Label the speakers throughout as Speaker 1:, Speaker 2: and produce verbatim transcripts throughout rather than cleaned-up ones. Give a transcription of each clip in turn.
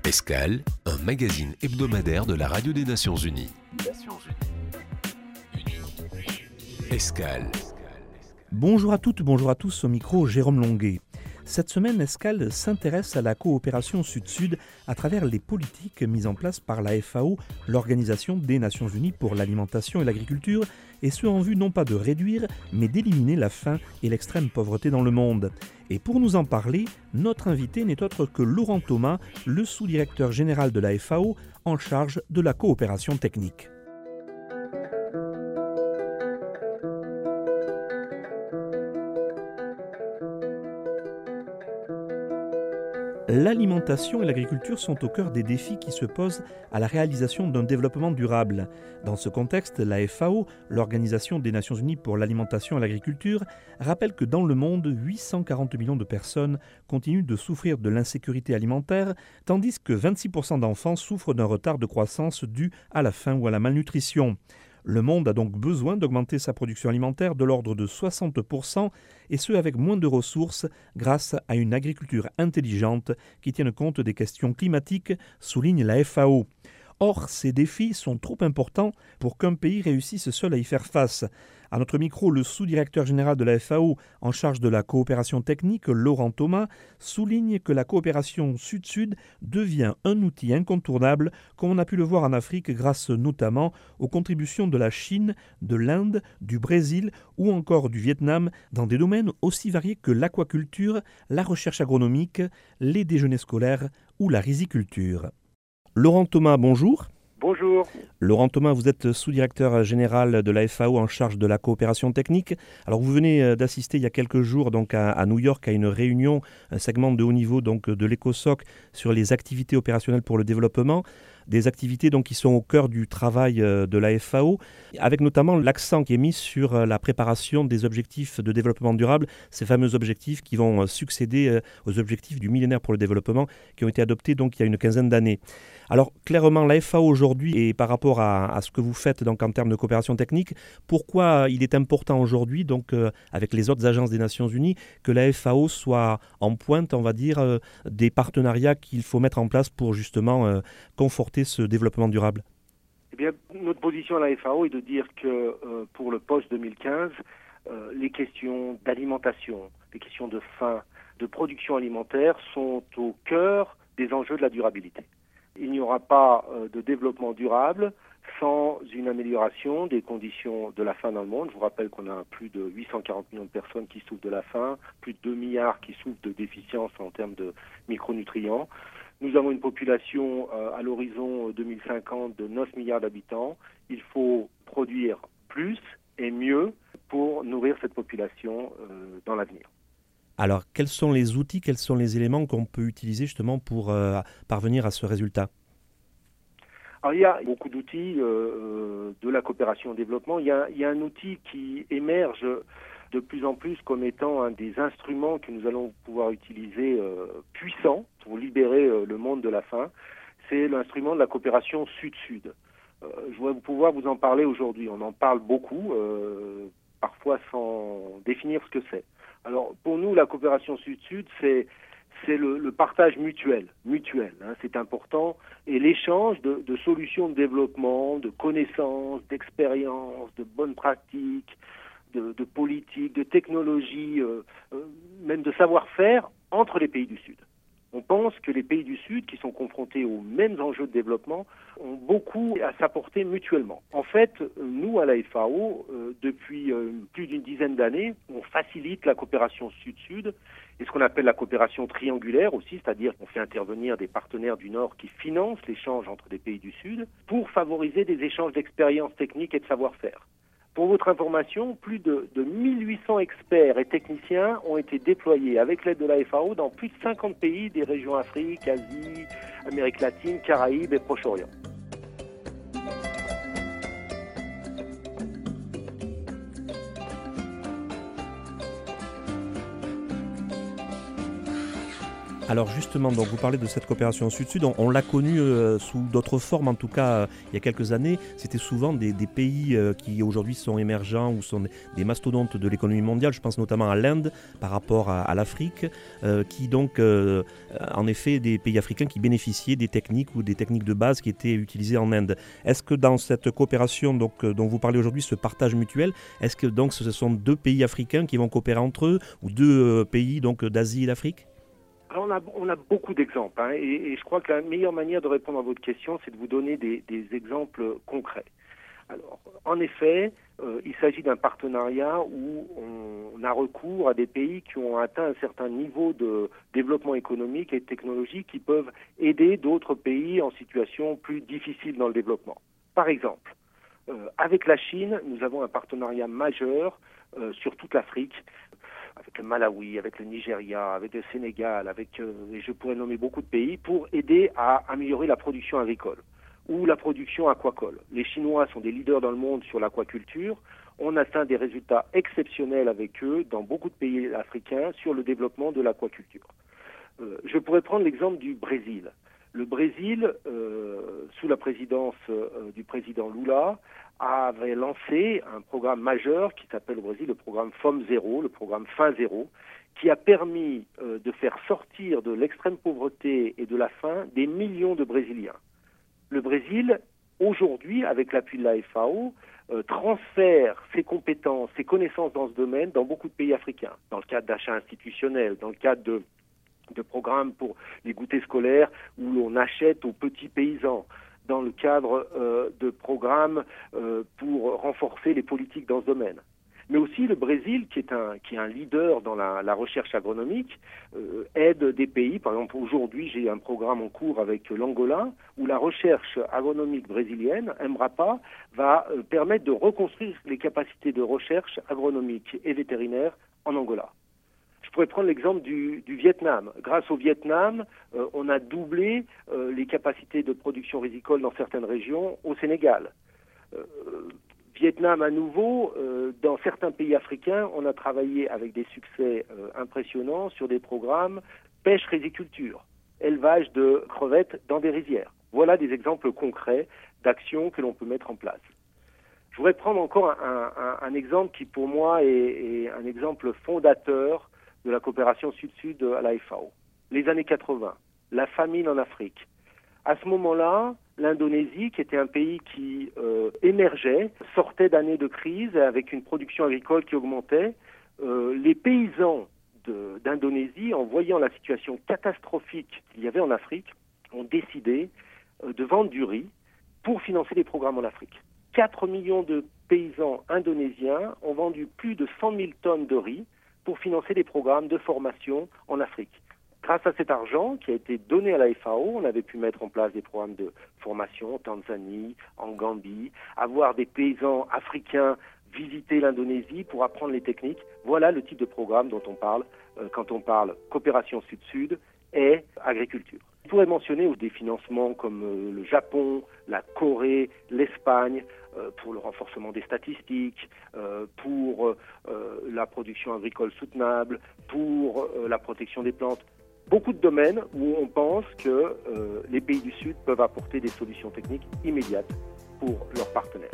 Speaker 1: Escale, un magazine hebdomadaire de la Radio des Nations Unies. Escale.
Speaker 2: Bonjour à toutes, bonjour à tous, au micro Jérôme Longuet. Cette semaine, Escale s'intéresse à la coopération Sud-Sud à travers les politiques mises en place par la F A O, l'Organisation des Nations Unies pour l'alimentation et l'agriculture, et ce en vue non pas de réduire, mais d'éliminer la faim et l'extrême pauvreté dans le monde. Et pour nous en parler, notre invité n'est autre que Laurent Thomas, le sous-directeur général de la F A O en charge de la coopération technique. L'alimentation et l'agriculture sont au cœur des défis qui se posent à la réalisation d'un développement durable. Dans ce contexte, la F A O, l'Organisation des Nations Unies pour l'alimentation et l'agriculture, rappelle que dans le monde, huit cent quarante millions de personnes continuent de souffrir de l'insécurité alimentaire, tandis que vingt-six pour cent d'enfants souffrent d'un retard de croissance dû à la faim ou à la malnutrition. Le monde a donc besoin d'augmenter sa production alimentaire de l'ordre de soixante pour cent, et ce avec moins de ressources grâce à une agriculture intelligente qui tienne compte des questions climatiques, souligne la F A O. Or, ces défis sont trop importants pour qu'un pays réussisse seul à y faire face. À notre micro, le sous-directeur général de la F A O en charge de la coopération technique, Laurent Thomas, souligne que la coopération Sud-Sud devient un outil incontournable, comme on a pu le voir en Afrique grâce notamment aux contributions de la Chine, de l'Inde, du Brésil ou encore du Vietnam dans des domaines aussi variés que l'aquaculture, la recherche agronomique, les déjeuners scolaires ou la riziculture. Laurent Thomas, bonjour.
Speaker 3: Bonjour.
Speaker 2: Laurent Thomas, vous êtes sous-directeur général de la F A O en charge de la coopération technique. Alors vous venez d'assister il y a quelques jours donc à, à New York à une réunion, un segment de haut niveau donc de l'ECOSOC sur les activités opérationnelles pour le développement. Des activités donc qui sont au cœur du travail de la F A O, avec notamment l'accent qui est mis sur la préparation des objectifs de développement durable, ces fameux objectifs qui vont succéder aux objectifs du millénaire pour le développement qui ont été adoptés donc il y a une quinzaine d'années. Alors clairement la F A O aujourd'hui, et par rapport à, à ce que vous faites donc en termes de coopération technique, pourquoi il est important aujourd'hui donc euh, avec les autres agences des Nations Unies que la F A O soit en pointe, on va dire, euh, des partenariats qu'il faut mettre en place pour justement euh, conforter ce développement durable?
Speaker 3: Eh bien, notre position à la F A O est de dire que euh, pour le post deux mille quinze, euh, les questions d'alimentation, les questions de faim, de production alimentaire sont au cœur des enjeux de la durabilité. Il n'y aura pas euh, de développement durable sans une amélioration des conditions de la faim dans le monde. Je vous rappelle qu'on a plus de huit cent quarante millions de personnes qui souffrent de la faim, plus de deux milliards qui souffrent de déficience en termes de micronutriments. Nous avons une population euh, à l'horizon deux mille cinquante de neuf milliards d'habitants. Il faut produire plus et mieux pour nourrir cette population euh, dans l'avenir.
Speaker 2: Alors, quels sont les outils, quels sont les éléments qu'on peut utiliser justement pour euh, parvenir à ce résultat?
Speaker 3: Alors, il y a beaucoup d'outils euh, de la coopération au développement. Il y a, il y a un outil qui émerge de plus en plus comme étant un des instruments que nous allons pouvoir utiliser euh, puissants pour libérer euh, le monde de la faim. C'est l'instrument de la coopération Sud-Sud. Euh, je voudrais pouvoir vous en parler aujourd'hui. On en parle beaucoup, euh, parfois sans définir ce que c'est. Alors, pour nous, la coopération Sud-Sud, c'est, c'est le, le partage mutuel, mutuel, hein, c'est important, et l'échange de, de solutions de développement, de connaissances, d'expériences, de bonnes pratiques, de, de politiques, de technologies, euh, euh, même de savoir-faire entre les pays du Sud. On pense que les pays du Sud, qui sont confrontés aux mêmes enjeux de développement, ont beaucoup à s'apporter mutuellement. En fait, nous, à la F A O, euh, depuis euh, plus d'une dizaine d'années, on facilite la coopération Sud-Sud et ce qu'on appelle la coopération triangulaire aussi, c'est-à-dire qu'on fait intervenir des partenaires du Nord qui financent l'échange entre des pays du Sud pour favoriser des échanges d'expériences techniques et de savoir-faire. Pour votre information, plus de, de mille huit cents experts et techniciens ont été déployés avec l'aide de la F A O dans plus de cinquante pays des régions Afrique, Asie, Amérique latine, Caraïbes et Proche-Orient.
Speaker 2: Alors justement, donc vous parlez de cette coopération Sud-Sud, on, on l'a connue euh, sous d'autres formes, en tout cas euh, il y a quelques années. C'était souvent des, des pays euh, qui aujourd'hui sont émergents ou sont des, des mastodontes de l'économie mondiale. Je pense notamment à l'Inde par rapport à, à l'Afrique, euh, qui donc, euh, en effet, des pays africains qui bénéficiaient des techniques ou des techniques de base qui étaient utilisées en Inde. Est-ce que dans cette coopération donc, euh, dont vous parlez aujourd'hui, ce partage mutuel, est-ce que donc ce sont deux pays africains qui vont coopérer entre eux ou deux euh, pays donc d'Asie et d'Afrique ?
Speaker 3: Alors on, a, on a beaucoup d'exemples hein, et, et je crois que la meilleure manière de répondre à votre question, c'est de vous donner des, des exemples concrets. Alors, en effet, euh, il s'agit d'un partenariat où on, on a recours à des pays qui ont atteint un certain niveau de développement économique et technologique qui peuvent aider d'autres pays en situation plus difficile dans le développement. Par exemple, euh, avec la Chine, nous avons un partenariat majeur euh, sur toute l'Afrique, avec le Malawi, avec le Nigeria, avec le Sénégal, avec, euh, et je pourrais nommer beaucoup de pays, pour aider à améliorer la production agricole ou la production aquacole. Les Chinois sont des leaders dans le monde sur l'aquaculture. On atteint des résultats exceptionnels avec eux dans beaucoup de pays africains sur le développement de l'aquaculture. Euh, je pourrais prendre l'exemple du Brésil. Le Brésil, euh, sous la présidence euh, du président Lula, avait lancé un programme majeur qui s'appelle au Brésil le programme Fome Zéro, le programme Faim Zéro, qui a permis euh, de faire sortir de l'extrême pauvreté et de la faim des millions de Brésiliens. Le Brésil, aujourd'hui, avec l'appui de la F A O, euh, transfère ses compétences, ses connaissances dans ce domaine dans beaucoup de pays africains, dans le cadre d'achats institutionnels, dans le cadre de de programmes pour les goûters scolaires où l'on achète aux petits paysans, dans le cadre euh, de programmes euh, pour renforcer les politiques dans ce domaine. Mais aussi le Brésil, qui est un, qui est un leader dans la, la recherche agronomique, euh, aide des pays. Par exemple, aujourd'hui, j'ai un programme en cours avec l'Angola, où la recherche agronomique brésilienne, Embrapa, va euh, permettre de reconstruire les capacités de recherche agronomique et vétérinaire en Angola. Je pourrais prendre l'exemple du, du Vietnam. Grâce au Vietnam, euh, on a doublé euh, les capacités de production rizicole dans certaines régions au Sénégal. Euh, Vietnam à nouveau, euh, dans certains pays africains, on a travaillé avec des succès euh, impressionnants sur des programmes pêche-riziculture, élevage de crevettes dans des rizières. Voilà des exemples concrets d'actions que l'on peut mettre en place. Je voudrais prendre encore un, un, un exemple qui pour moi est, est un exemple fondateur de la coopération Sud-Sud à la F A O. Les années quatre-vingts, la famine en Afrique. À ce moment-là, l'Indonésie, qui était un pays qui euh, émergeait, sortait d'années de crise avec une production agricole qui augmentait, euh, les paysans de, d'Indonésie, en voyant la situation catastrophique qu'il y avait en Afrique, ont décidé euh, de vendre du riz pour financer les programmes en Afrique. quatre millions de paysans indonésiens ont vendu plus de cent mille tonnes de riz pour financer des programmes de formation en Afrique. Grâce à cet argent qui a été donné à la F A O, on avait pu mettre en place des programmes de formation en Tanzanie, en Gambie, avoir des paysans africains visiter l'Indonésie pour apprendre les techniques. Voilà le type de programme dont on parle euh, quand on parle coopération Sud-Sud et agriculture. Je pourrais mentionner des financements comme euh, le Japon, la Corée, l'Espagne, euh, pour le renforcement des statistiques, euh, pour euh, la production agricole soutenable, pour euh, la protection des plantes. Beaucoup de domaines où on pense que euh, les pays du Sud peuvent apporter des solutions techniques immédiates pour leurs partenaires.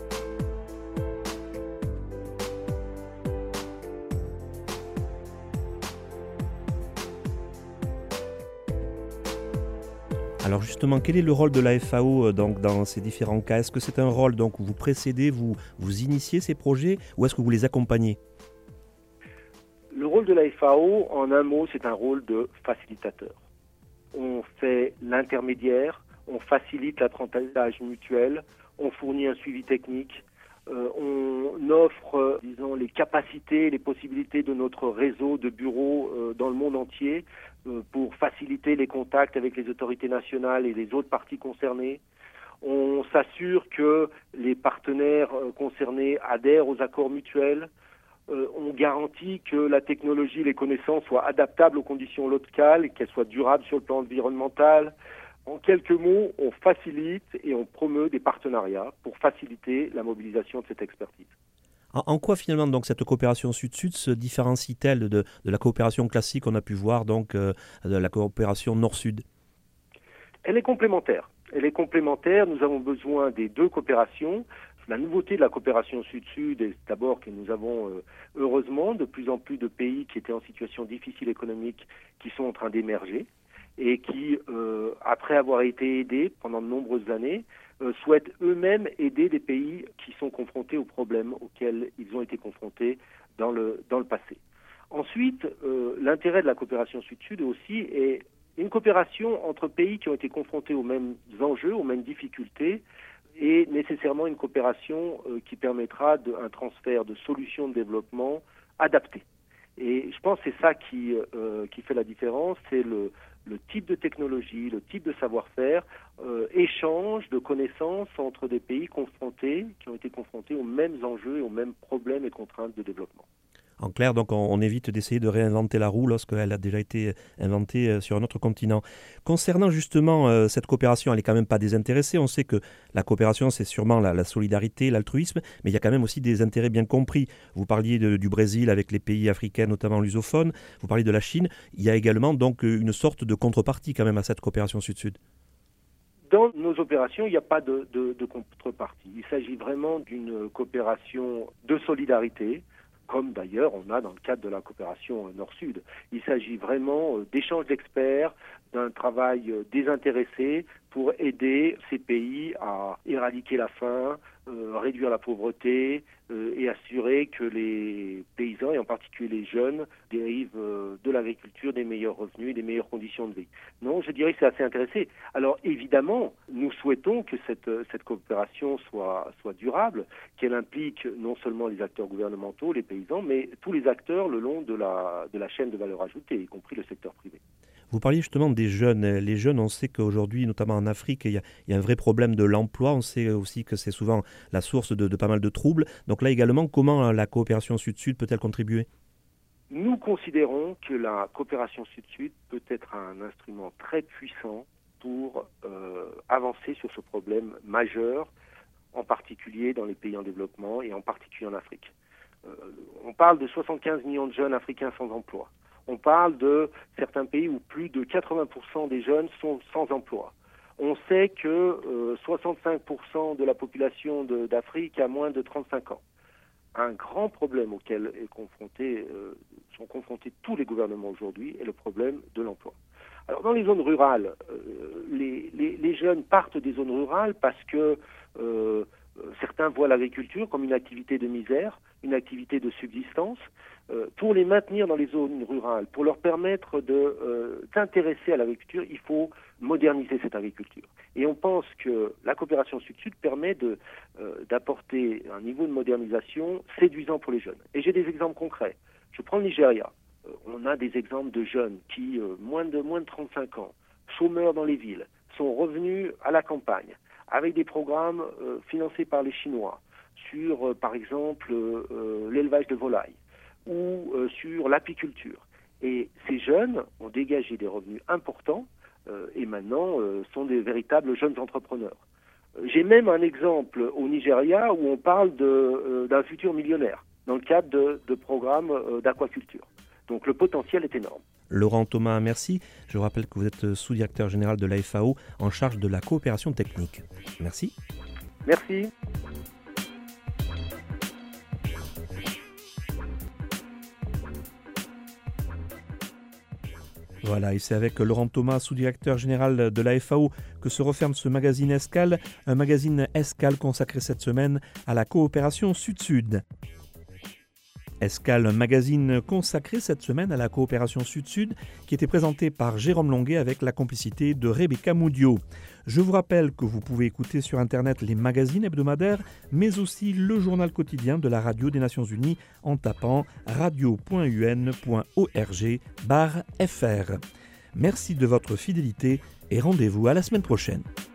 Speaker 2: Alors justement, quel est le rôle de la F A O donc, dans ces différents cas ? Est-ce que c'est un rôle donc, où vous précédez, vous, vous initiez ces projets ou est-ce que vous les accompagnez ?
Speaker 3: Le rôle de la F A O, en un mot, c'est un rôle de facilitateur. On fait l'intermédiaire, on facilite l'apprentissage mutuel, on fournit un suivi technique, euh, on offre, euh, disons, les capacités, les possibilités de notre réseau de bureaux euh, dans le monde entier euh, pour faciliter les contacts avec les autorités nationales et les autres parties concernées. On s'assure que les partenaires euh, concernés adhèrent aux accords mutuels. Euh, on garantit que la technologie et les connaissances soient adaptables aux conditions locales et qu'elles soient durables sur le plan environnemental. En quelques mots, on facilite et on promeut des partenariats pour faciliter la mobilisation de cette expertise.
Speaker 2: En, en quoi finalement donc cette coopération sud-sud se différencie-t-elle de, de la coopération classique qu'on a pu voir, donc euh, de la coopération nord-sud?
Speaker 3: Elle est complémentaire. Elle est complémentaire. Nous avons besoin des deux coopérations. La nouveauté de la coopération sud-sud est d'abord que nous avons euh, heureusement de plus en plus de pays qui étaient en situation difficile économique qui sont en train d'émerger et qui, euh, après avoir été aidés pendant de nombreuses années, euh, souhaitent eux-mêmes aider des pays qui sont confrontés aux problèmes auxquels ils ont été confrontés dans le, dans le passé. Ensuite, euh, l'intérêt de la coopération sud-sud aussi est une coopération entre pays qui ont été confrontés aux mêmes enjeux, aux mêmes difficultés, et nécessairement une coopération euh, qui permettra de, un transfert de solutions de développement adaptées. Et je pense que c'est ça qui, euh, qui fait la différence, c'est le, le type de technologie, le type de savoir-faire, euh, échange de connaissances entre des pays confrontés, qui ont été confrontés aux mêmes enjeux et aux mêmes problèmes et contraintes de développement.
Speaker 2: En clair, donc, on, on évite d'essayer de réinventer la roue lorsqu'elle a déjà été inventée sur un autre continent. Concernant justement euh, cette coopération, elle n'est quand même pas désintéressée. On sait que la coopération, c'est sûrement la, la solidarité, l'altruisme, mais il y a quand même aussi des intérêts bien compris. Vous parliez de, du Brésil avec les pays africains, notamment lusophones. Vous parliez de la Chine. Il y a également donc une sorte de contrepartie quand même à cette coopération sud-sud.
Speaker 3: Dans nos opérations, il n'y a pas de, de, de contrepartie. Il s'agit vraiment d'une coopération de solidarité, comme d'ailleurs on a dans le cadre de la coopération Nord-Sud. Il s'agit vraiment d'échanges d'experts, d'un travail désintéressé pour aider ces pays à éradiquer la faim, euh, réduire la pauvreté euh, et assurer que les paysans, et en particulier les jeunes, dérivent euh, de l'agriculture des meilleurs revenus et des meilleures conditions de vie. Non, je dirais que c'est assez intéressé. Alors évidemment, nous souhaitons que cette, cette coopération soit, soit durable, qu'elle implique non seulement les acteurs gouvernementaux, les paysans, mais tous les acteurs le long de la, de la chaîne de valeur ajoutée, y compris le secteur privé.
Speaker 2: Vous parliez justement des jeunes. Les jeunes, on sait qu'aujourd'hui, notamment en Afrique, il y a, il y a un vrai problème de l'emploi. On sait aussi que c'est souvent la source de, de pas mal de troubles. Donc là également, comment la coopération sud-sud peut-elle contribuer ?
Speaker 3: Nous considérons que la coopération sud-sud peut être un instrument très puissant pour euh, avancer sur ce problème majeur, en particulier dans les pays en développement et en particulier en Afrique. Euh, on parle de soixante-quinze millions de jeunes africains sans emploi. On parle de certains pays où plus de quatre-vingts pour cent des jeunes sont sans emploi. On sait que euh, soixante-cinq pour cent de la population de, d'Afrique a moins de trente-cinq ans. Un grand problème auquel est confronté, euh, sont confrontés tous les gouvernements aujourd'hui est le problème de l'emploi. Alors dans les zones rurales, euh, les, les, les jeunes partent des zones rurales parce que euh, certains voient l'agriculture comme une activité de misère, une activité de subsistance. Euh, pour les maintenir dans les zones rurales, pour leur permettre de euh, s'intéresser à l'agriculture, il faut moderniser cette agriculture. Et on pense que la coopération sud-sud permet de, euh, d'apporter un niveau de modernisation séduisant pour les jeunes. Et j'ai des exemples concrets. Je prends le Nigeria. Euh, on a des exemples de jeunes qui, euh, moins de, moins de trente-cinq ans, chômeurs dans les villes, sont revenus à la campagne avec des programmes euh, financés par les Chinois sur, euh, par exemple, euh, euh, l'élevage de volailles ou euh, sur l'apiculture. Et ces jeunes ont dégagé des revenus importants euh, et maintenant euh, sont des véritables jeunes entrepreneurs. Euh, j'ai même un exemple au Nigeria où on parle de, euh, d'un futur millionnaire dans le cadre de, de programmes euh, d'aquaculture. Donc le potentiel est énorme.
Speaker 2: Laurent Thomas, merci. Je vous rappelle que vous êtes sous-directeur général de l'A F A O en charge de la coopération technique. Merci.
Speaker 3: Merci.
Speaker 2: Voilà, et c'est avec Laurent Thomas, sous-directeur général de l'A F A O, que se referme ce magazine Escale, un magazine Escale consacré cette semaine à la coopération sud-sud. Escale, un magazine consacré cette semaine à la coopération sud-sud qui était présenté par Jérôme Longuet avec la complicité de Rebecca Moudio. Je vous rappelle que vous pouvez écouter sur Internet les magazines hebdomadaires, mais aussi le journal quotidien de la radio des Nations Unies en tapant radio point u n point org barre f r. Merci de votre fidélité et rendez-vous à la semaine prochaine.